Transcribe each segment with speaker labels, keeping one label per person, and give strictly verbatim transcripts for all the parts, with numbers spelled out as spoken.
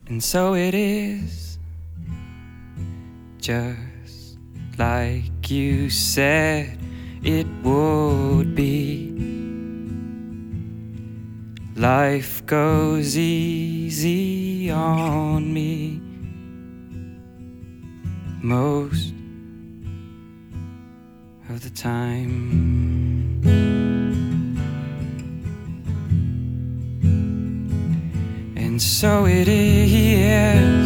Speaker 1: And so it is, just like you said it would be. Life goes easy on me most of the time. And so it is,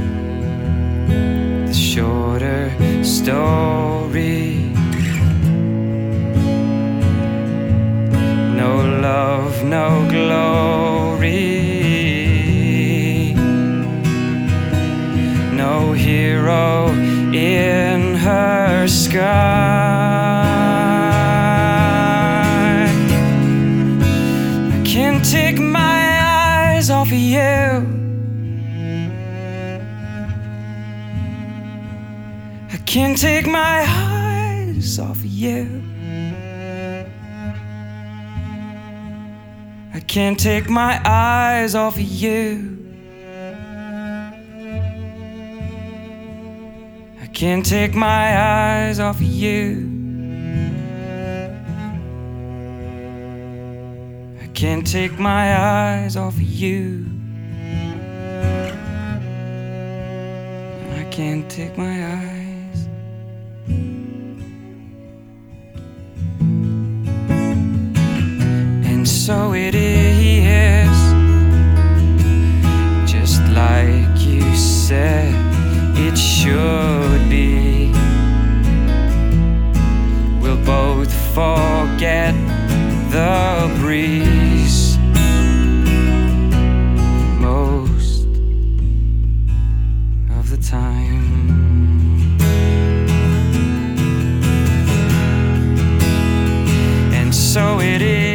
Speaker 1: the shorter story. No love, no glory, no hero in her sky. I can't take my eyes off of you. I can't take my eyes off of you. I can't take my eyes off of you. I can't take my eyes off of you. I can't take my eyes off of you. I can't take my eyes. And so it is, just like you said it should be. We'll both forget the breeze most of the time. And so it is,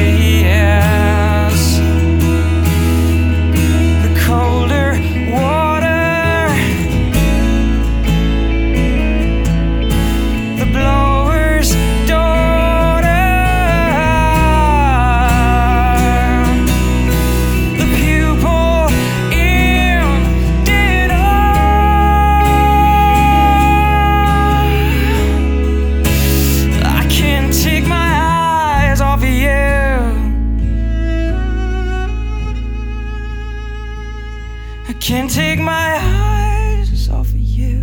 Speaker 1: I can't take my eyes off of you.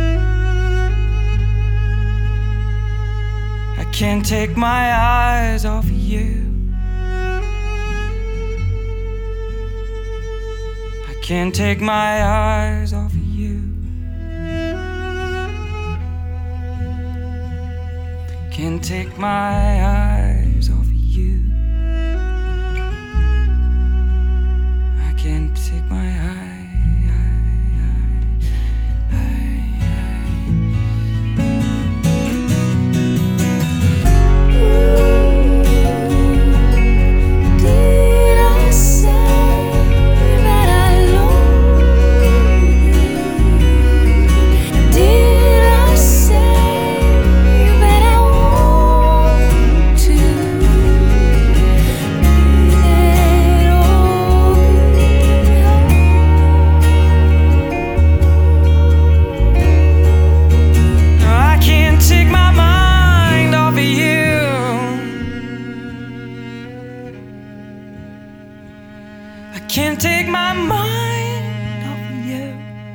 Speaker 1: I can't take my eyes off of you. I can't take my eyes off of you. Can't take my eyes off of you. I can't take my eyes. I can't take my mind off of you.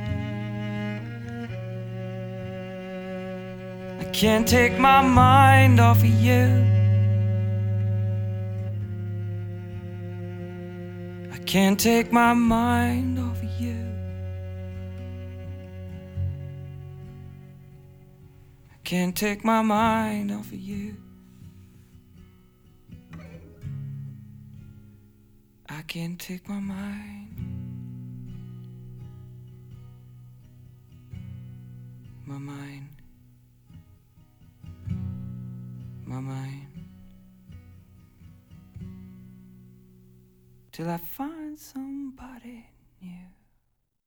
Speaker 1: I can't take my mind off of you. I can't take my mind off of you. I can't take my mind off of you. I can't take my mind, my mind, my mind, till I find somebody new.